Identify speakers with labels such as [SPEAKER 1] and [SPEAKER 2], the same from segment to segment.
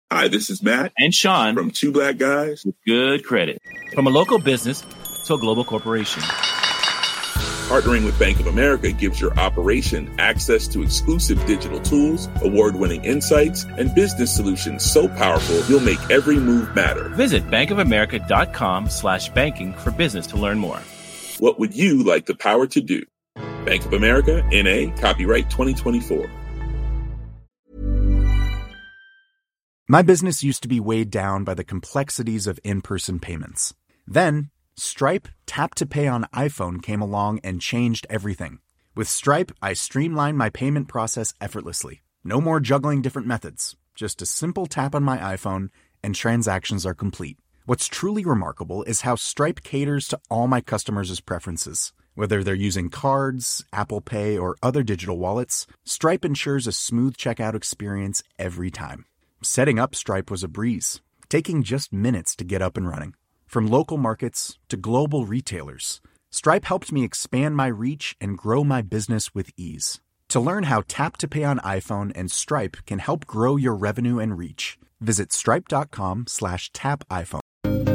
[SPEAKER 1] Hi, this is Matt
[SPEAKER 2] and Sean
[SPEAKER 1] from Two Black Guys
[SPEAKER 2] with Good Credit. From a local business to a global corporation.
[SPEAKER 1] Partnering with Bank of America gives your operation access to exclusive digital tools, award-winning insights, and business solutions so powerful you'll make every move matter.
[SPEAKER 2] Visit bankofamerica.com/banking for business to learn more.
[SPEAKER 1] What would you like the power to do? Bank of America, N.A., copyright 2024.
[SPEAKER 3] My business used to be weighed down by the complexities of in-person payments. Then, Stripe Tap to Pay on iPhone came along and changed everything. With Stripe, I streamlined my payment process effortlessly. No more juggling different methods. Just a simple tap on my iPhone and transactions are complete. What's truly remarkable is how Stripe caters to all my customers' preferences. Whether they're using cards, Apple Pay, or other digital wallets, Stripe ensures a smooth checkout experience every time. Setting up Stripe was a breeze, taking just minutes to get up and running. From local markets to global retailers, Stripe helped me expand my reach and grow my business with ease. To learn how Tap to Pay on iPhone and Stripe can help grow your revenue and reach, visit stripe.com/tapiphone.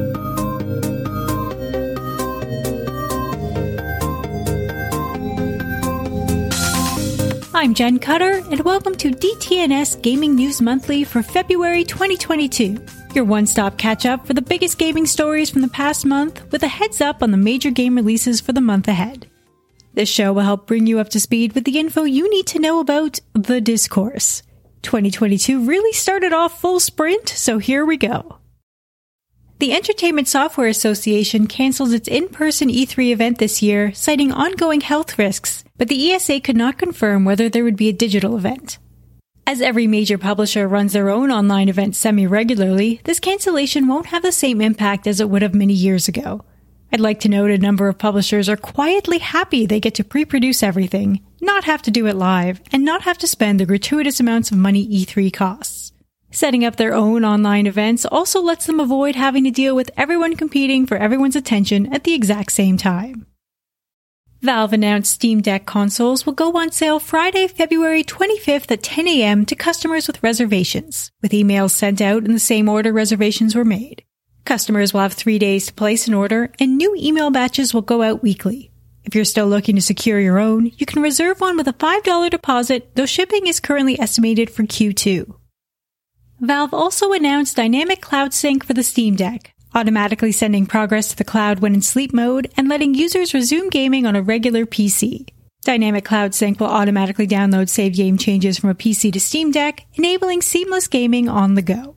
[SPEAKER 4] I'm Jen Cutter, and welcome to DTNS Gaming News Monthly for February 2022. Your one-stop catch-up for the biggest gaming stories from the past month, with a heads-up on the major game releases for the month ahead. This show will help bring you up to speed with the info you need to know about the discourse. 2022 really started off full sprint, so here we go. The Entertainment Software Association cancels its in-person E3 event this year, citing ongoing health risks, but the ESA could not confirm whether there would be a digital event. As every major publisher runs their own online events semi-regularly, this cancellation won't have the same impact as it would have many years ago. I'd like to note a number of publishers are quietly happy they get to pre-produce everything, not have to do it live, and not have to spend the gratuitous amounts of money E3 costs. Setting up their own online events also lets them avoid having to deal with everyone competing for everyone's attention at the exact same time. Valve announced Steam Deck consoles will go on sale Friday, February 25th at 10 a.m. to customers with reservations, with emails sent out in the same order reservations were made. Customers will have 3 days to place an order, and new email batches will go out weekly. If you're still looking to secure your own, you can reserve one with a $5 deposit, though shipping is currently estimated for Q2. Valve also announced Dynamic Cloud Sync for the Steam Deck, automatically sending progress to the cloud when in sleep mode and letting users resume gaming on a regular PC. Dynamic Cloud Sync will automatically download saved game changes from a PC to Steam Deck, enabling seamless gaming on the go.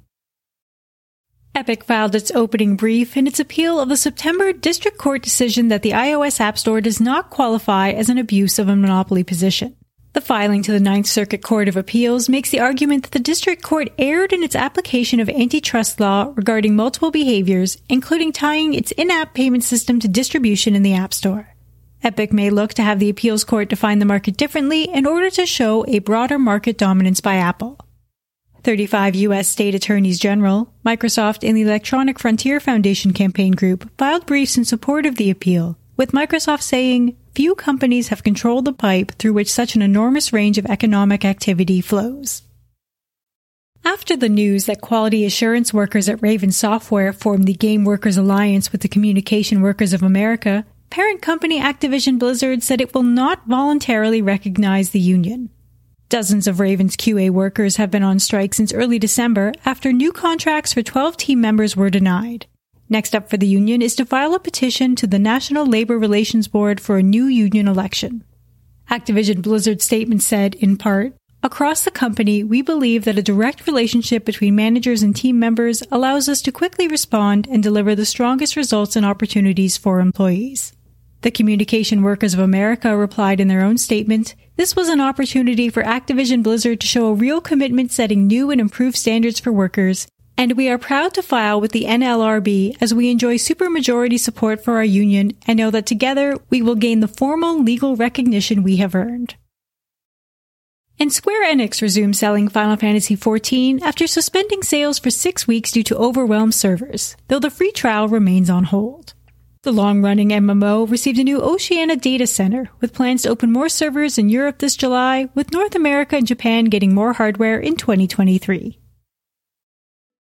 [SPEAKER 4] Epic filed its opening brief in its appeal of the September District Court decision that the iOS App Store does not qualify as an abuse of a monopoly position. The filing to the Ninth Circuit Court of Appeals makes the argument that the District Court erred in its application of antitrust law regarding multiple behaviors, including tying its in-app payment system to distribution in the App Store. Epic may look to have the appeals court define the market differently in order to show a broader market dominance by Apple. 35 U.S. state attorneys general, Microsoft, and the Electronic Frontier Foundation campaign group filed briefs in support of the appeal, with Microsoft saying, "Few companies have controlled the pipe through which such an enormous range of economic activity flows." After the news that quality assurance workers at Raven Software formed the Game Workers Alliance with the Communication Workers of America, parent company Activision Blizzard said it will not voluntarily recognize the union. Dozens of Raven's QA workers have been on strike since early December after new contracts for 12 team members were denied. Next up for the union is to file a petition to the National Labor Relations Board for a new union election. Activision Blizzard's statement said, in part, "Across the company, we believe that a direct relationship between managers and team members allows us to quickly respond and deliver the strongest results and opportunities for employees." The Communication Workers of America replied in their own statement, "This was an opportunity for Activision Blizzard to show a real commitment setting new and improved standards for workers, and we are proud to file with the NLRB as we enjoy supermajority support for our union and know that together we will gain the formal legal recognition we have earned." And Square Enix resumed selling Final Fantasy XIV after suspending sales for 6 weeks due to overwhelmed servers, though the free trial remains on hold. The long-running MMO received a new Oceania data center, with plans to open more servers in Europe this July, with North America and Japan getting more hardware in 2023.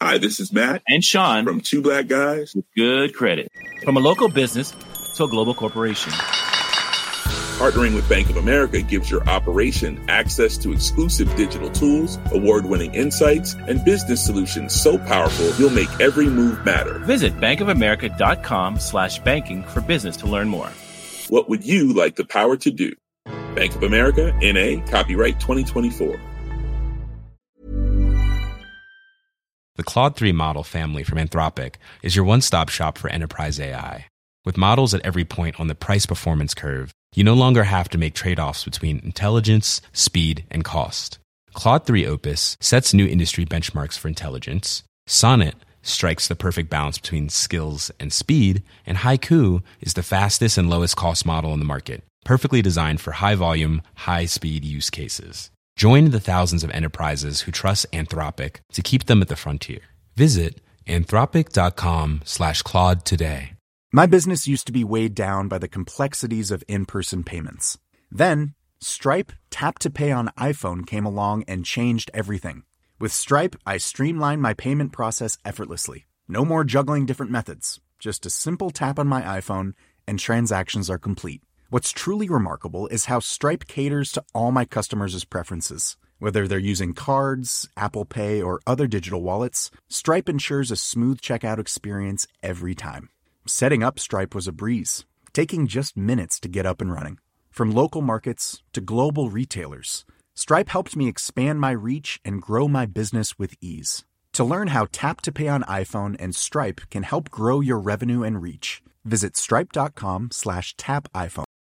[SPEAKER 1] Hi, this is Matt
[SPEAKER 2] and Sean
[SPEAKER 1] from Two Black Guys
[SPEAKER 2] with Good Credit. From a local business to a global corporation,
[SPEAKER 1] partnering with Bank of America gives your operation access to exclusive digital tools, award-winning insights, and business solutions so powerful you'll make every move matter.
[SPEAKER 2] Visit bankofamerica.com/banking for business to learn more.
[SPEAKER 1] What would you like the power to do? Bank of America, N.A., copyright 2024.
[SPEAKER 5] The Claude 3 model family from Anthropic is your one-stop shop for enterprise AI. With models at every point on the price-performance curve, you no longer have to make trade-offs between intelligence, speed, and cost. Claude 3 Opus sets new industry benchmarks for intelligence. Sonnet strikes the perfect balance between skills and speed. And Haiku is the fastest and lowest cost model in the market, perfectly designed for high-volume, high-speed use cases. Join the thousands of enterprises who trust Anthropic to keep them at the frontier. Visit anthropic.com/Claude today.
[SPEAKER 3] My business used to be weighed down by the complexities of in-person payments. Then, Stripe Tap to Pay on iPhone came along and changed everything. With Stripe, I streamlined my payment process effortlessly. No more juggling different methods. Just a simple tap on my iPhone and transactions are complete. What's truly remarkable is how Stripe caters to all my customers' preferences. Whether they're using cards, Apple Pay, or other digital wallets, Stripe ensures a smooth checkout experience every time. Setting up Stripe was a breeze, taking just minutes to get up and running. From local markets to global retailers, Stripe helped me expand my reach and grow my business with ease. To learn how Tap to Pay on iPhone and Stripe can help grow your revenue and reach, visit stripe.com/tapiphone.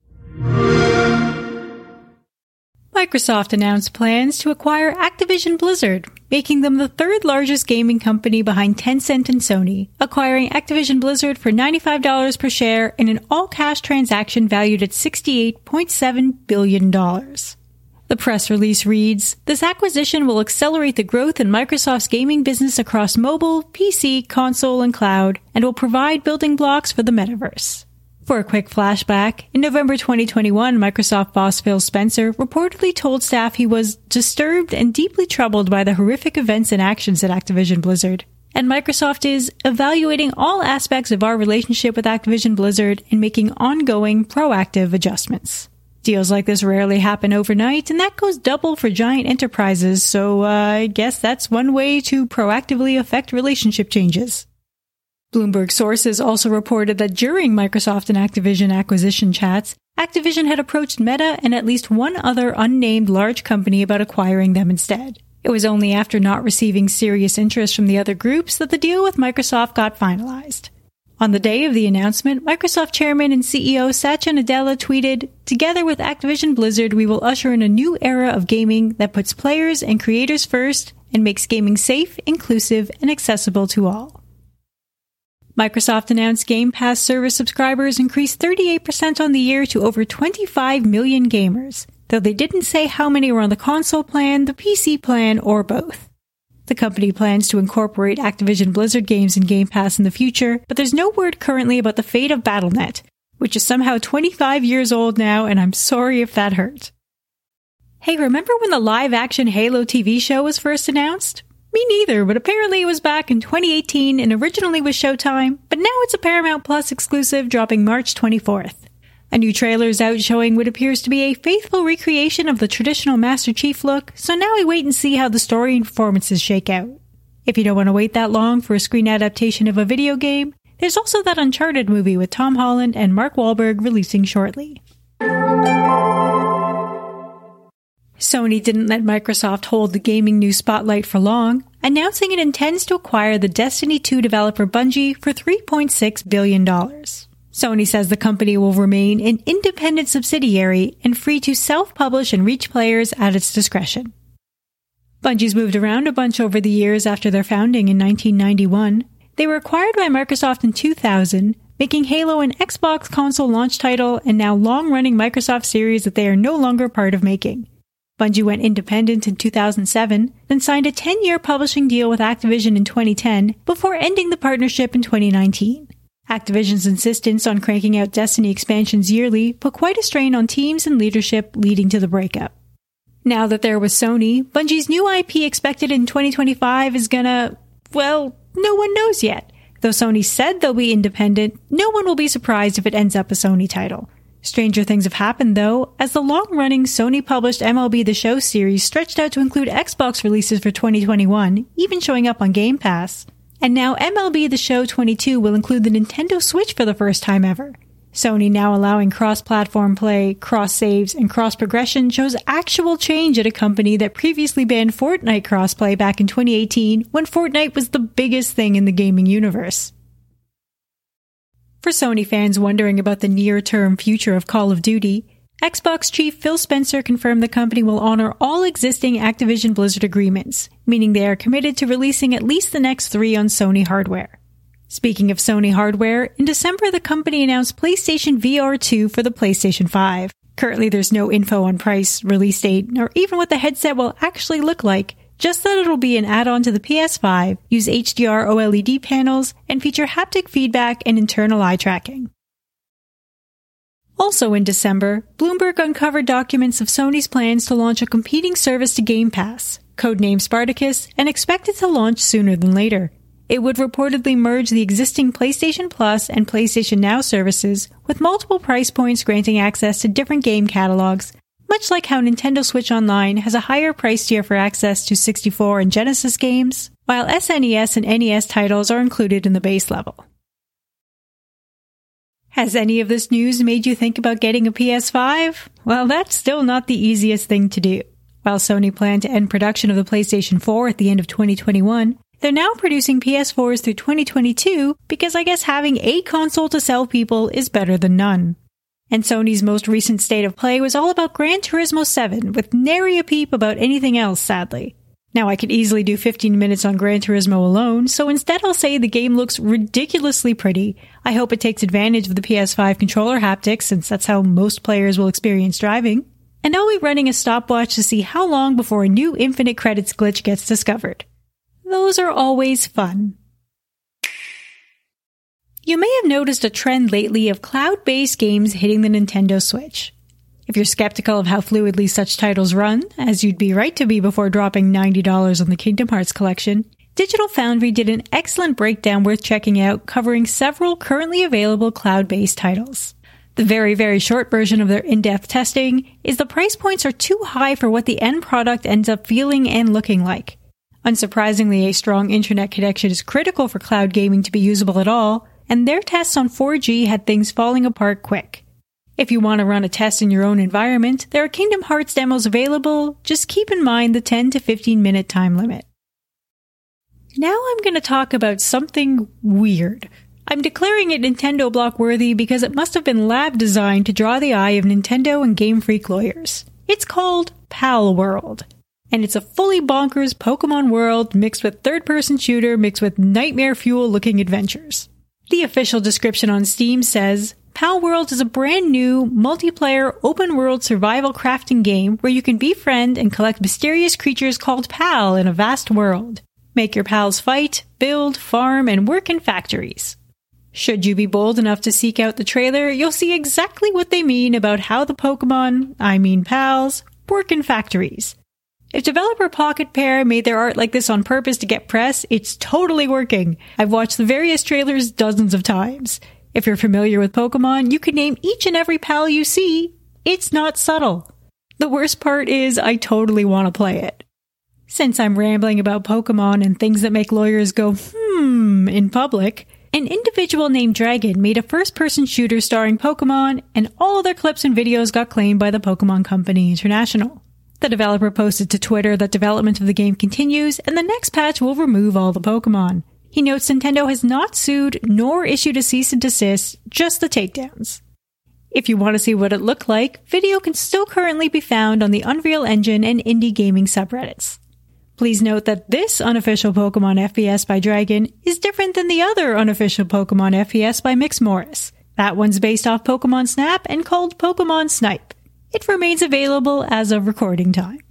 [SPEAKER 4] Microsoft announced plans to acquire Activision Blizzard, making them the third largest gaming company behind Tencent and Sony, acquiring Activision Blizzard for $95 per share in an all-cash transaction valued at $68.7 billion. The press release reads, "This acquisition will accelerate the growth in Microsoft's gaming business across mobile, PC, console, and cloud, and will provide building blocks for the metaverse." For a quick flashback, in November 2021, Microsoft boss Phil Spencer reportedly told staff he was disturbed and deeply troubled by the horrific events and actions at Activision Blizzard. And Microsoft is evaluating all aspects of our relationship with Activision Blizzard and making ongoing, proactive adjustments. Deals like this rarely happen overnight, and that goes double for giant enterprises, so I guess that's one way to proactively affect relationship changes. Bloomberg sources also reported that during Microsoft and Activision acquisition chats, Activision had approached Meta and at least one other unnamed large company about acquiring them instead. It was only after not receiving serious interest from the other groups that the deal with Microsoft got finalized. On the day of the announcement, Microsoft Chairman and CEO Satya Nadella tweeted, "Together with Activision Blizzard, we will usher in a new era of gaming that puts players and creators first and makes gaming safe, inclusive, and accessible to all." Microsoft announced Game Pass service subscribers increased 38% on the year to over 25 million gamers, though they didn't say how many were on the console plan, the PC plan, or both. The company plans to incorporate Activision Blizzard games in Game Pass in the future, but there's no word currently about the fate of Battle.net, which is somehow 25 years old now, and I'm sorry if that hurt. Hey, remember when the live-action Halo TV show was first announced? Me neither, but apparently it was back in 2018 and originally was Showtime, but now it's a Paramount Plus exclusive dropping March 24th. A new trailer is out showing what appears to be a faithful recreation of the traditional Master Chief look, so now we wait and see how the story and performances shake out. If you don't want to wait that long for a screen adaptation of a video game, there's also that Uncharted movie with Tom Holland and Mark Wahlberg releasing shortly. Sony didn't let Microsoft hold the gaming news spotlight for long, announcing it intends to acquire the Destiny 2 developer Bungie for $3.6 billion. Sony says the company will remain an independent subsidiary and free to self-publish and reach players at its discretion. Bungie's moved around a bunch over the years after their founding in 1991. They were acquired by Microsoft in 2000, making Halo an Xbox console launch title and now long-running Microsoft series that they are no longer part of making. Bungie went independent in 2007, then signed a 10-year publishing deal with Activision in 2010 before ending the partnership in 2019. Activision's insistence on cranking out Destiny expansions yearly put quite a strain on teams and leadership, leading to the breakup. Now that they're with Sony, Bungie's new IP expected in 2025 is gonna Well, no one knows yet. Though Sony said they'll be independent, no one will be surprised if it ends up a Sony title. Stranger things have happened, though, as the long-running Sony-published MLB The Show series stretched out to include Xbox releases for 2021, even showing up on Game Pass. And now MLB The Show 22 will include the Nintendo Switch for the first time ever. Sony now allowing cross-platform play, cross-saves, and cross-progression shows actual change at a company that previously banned Fortnite crossplay back in 2018 when Fortnite was the biggest thing in the gaming universe. For Sony fans wondering about the near-term future of Call of Duty, Xbox chief Phil Spencer confirmed the company will honor all existing Activision Blizzard agreements, meaning they are committed to releasing at least the next 3 on Sony hardware. Speaking of Sony hardware, in December the company announced PlayStation VR 2 for the PlayStation 5. Currently there's no info on price, release date, or even what the headset will actually look like, just that it'll be an add-on to the PS5, use HDR OLED panels, and feature haptic feedback and internal eye tracking. Also in December, Bloomberg uncovered documents of Sony's plans to launch a competing service to Game Pass, codenamed Spartacus, and expected to launch sooner than later. It would reportedly merge the existing PlayStation Plus and PlayStation Now services, with multiple price points granting access to different game catalogs, much like how Nintendo Switch Online has a higher price tier for access to 64 and Genesis games, while SNES and NES titles are included in the base level. Has any of this news made you think about getting a PS5? Well, that's still not the easiest thing to do. While Sony planned to end production of the PlayStation 4 at the end of 2021, they're now producing PS4s through 2022 because I guess having a console to sell people is better than none. And Sony's most recent state of play was all about Gran Turismo 7, with nary a peep about anything else, sadly. Now I could easily do 15 minutes on Gran Turismo alone, so instead I'll say the game looks ridiculously pretty. I hope it takes advantage of the PS5 controller haptics, since that's how most players will experience driving. And I'll be running a stopwatch to see how long before a new infinite credits glitch gets discovered. Those are always fun. You may have noticed a trend lately of cloud-based games hitting the Nintendo Switch. If you're skeptical of how fluidly such titles run, as you'd be right to be before dropping $90 on the Kingdom Hearts collection, Digital Foundry did an excellent breakdown worth checking out covering several currently available cloud-based titles. The very, very short version of their in-depth testing is the price points are too high for what the end product ends up feeling and looking like. Unsurprisingly, a strong internet connection is critical for cloud gaming to be usable at all, and their tests on 4G had things falling apart quick. If you want to run a test in your own environment, there are Kingdom Hearts demos available, just keep in mind the 10 to 15 minute time limit. Now I'm going to talk about something weird. I'm declaring it Nintendo block worthy because it must have been lab designed to draw the eye of Nintendo and Game Freak lawyers. It's called Palworld. And it's a fully bonkers Pokemon world mixed with third-person shooter mixed with nightmare fuel-looking adventures. The official description on Steam says, Palworld is a brand new, multiplayer, open-world survival crafting game where you can befriend and collect mysterious creatures called Pal in a vast world. Make your pals fight, build, farm, and work in factories. Should you be bold enough to seek out the trailer, you'll see exactly what they mean about how the Pokemon, I mean pals, work in factories. If developer Pocket Pair made their art like this on purpose to get press, it's totally working. I've watched the various trailers dozens of times. If you're familiar with Pokemon, you can name each and every pal you see. It's not subtle. The worst part is I totally want to play it. Since I'm rambling about Pokemon and things that make lawyers go, in public, an individual named Dragon made a first-person shooter starring Pokemon, and all their clips and videos got claimed by the Pokemon Company International. The developer posted to Twitter that development of the game continues, and the next patch will remove all the Pokemon. He notes Nintendo has not sued nor issued a cease and desist, just the takedowns. If you want to see what it looked like, video can still currently be found on the Unreal Engine and indie gaming subreddits. Please note that this unofficial Pokemon FPS by Dragon is different than the other unofficial Pokemon FPS by Mix Morris. That one's based off Pokemon Snap and called Pokemon Snipe. It remains available as of recording time.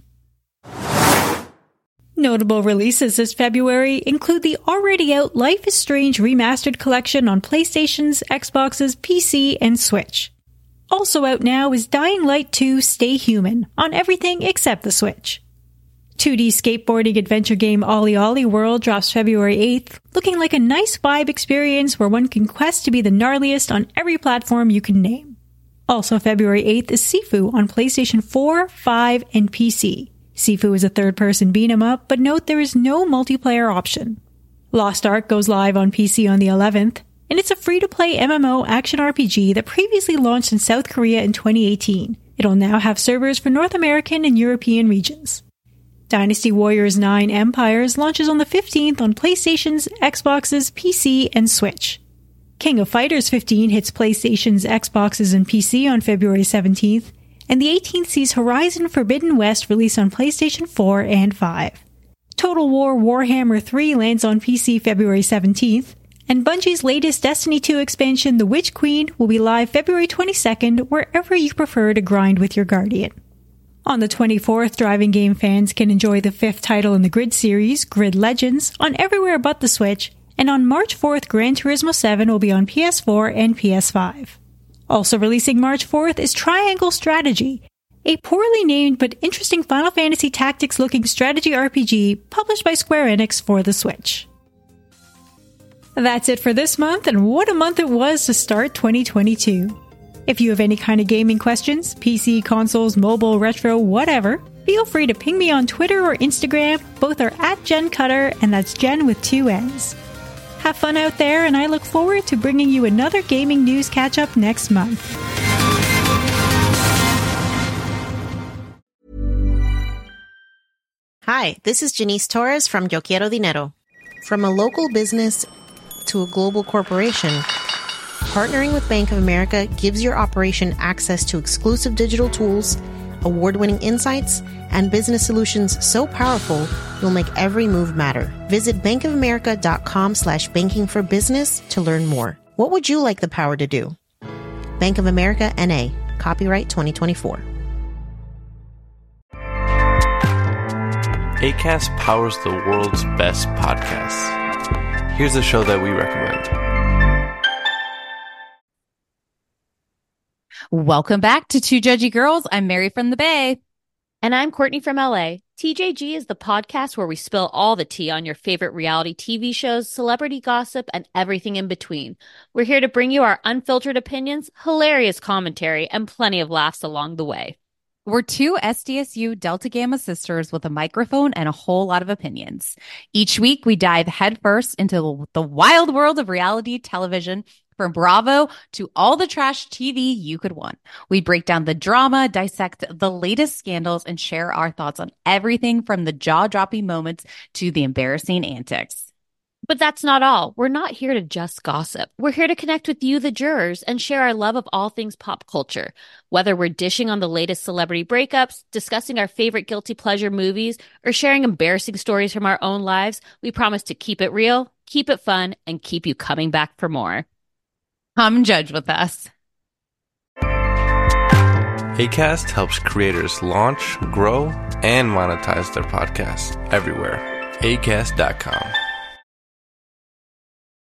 [SPEAKER 4] Notable releases this February include the already out Life is Strange Remastered Collection on PlayStations, Xboxes, PC, and Switch. Also out now is Dying Light 2 Stay Human on everything except the Switch. 2D skateboarding adventure game Ollie Ollie World drops February 8th, looking like a nice vibe experience where one can quest to be the gnarliest on every platform you can name. Also February 8th is Sifu on PlayStation 4, 5, and PC. Sifu is a third-person beat-em-up, but note there is no multiplayer option. Lost Ark goes live on PC on the 11th, and it's a free-to-play MMO action RPG that previously launched in South Korea in 2018. It'll now have servers for North American and European regions. Dynasty Warriors 9 Empires launches on the 15th on PlayStation's, Xbox's, PC, and Switch. King of Fighters 15 hits PlayStation's, Xbox's, and PC on February 17th, and the 18th sees Horizon Forbidden West release on PlayStation 4 and 5. Total War Warhammer 3 lands on PC February 17th, and Bungie's latest Destiny 2 expansion, The Witch Queen, will be live February 22nd wherever you prefer to grind with your Guardian. On the 24th, driving game fans can enjoy the 5th title in the Grid series, Grid Legends, on everywhere but the Switch, and on March 4th, Gran Turismo 7 will be on PS4 and PS5. Also releasing March 4th is Triangle Strategy, a poorly named but interesting Final Fantasy Tactics-looking strategy RPG published by Square Enix for the Switch. That's it for this month, and what a month it was to start 2022. If you have any kind of gaming questions, PC, consoles, mobile, retro, whatever, feel free to ping me on Twitter or Instagram. Both are at Jen Cutter, and that's Jen with 2 N's. Have fun out there, and I look forward to bringing you another gaming news catch-up next month.
[SPEAKER 6] Hi, this is Janice Torres from Yo Quiero Dinero. From a local business to a global corporation, partnering with Bank of America gives your operation access to exclusive digital tools, award-winning insights, and business solutions so powerful you'll make every move matter. Visit bankofamerica.com/banking for business to learn more. What would you like the power to do? Bank of America, N.A. Copyright 2024.
[SPEAKER 7] Acast powers the world's best podcasts. Here's a show that we recommend.
[SPEAKER 8] Welcome back to Two Judgy Girls. I'm Mary from the Bay.
[SPEAKER 9] And I'm Courtney from LA. TJG is the podcast where we spill all the tea on your favorite reality TV shows, celebrity gossip, and everything in between. We're here to bring you our unfiltered opinions, hilarious commentary, and plenty of laughs along the way.
[SPEAKER 8] We're two SDSU Delta Gamma sisters with a microphone and a whole lot of opinions. Each week, we dive headfirst into the wild world of reality television, from Bravo to all the trash TV you could want. We break down the drama, dissect the latest scandals, and share our thoughts on everything from the jaw-dropping moments to the embarrassing antics.
[SPEAKER 9] But that's not all. We're not here to just gossip. We're here to connect with you, the jurors, and share our love of all things pop culture. Whether we're dishing on the latest celebrity breakups, discussing our favorite guilty pleasure movies, or sharing embarrassing stories from our own lives, we promise to keep it real, keep it fun, and keep you coming back for more.
[SPEAKER 8] Come judge with us.
[SPEAKER 7] Acast helps creators launch, grow, and monetize their podcasts everywhere. Acast.com.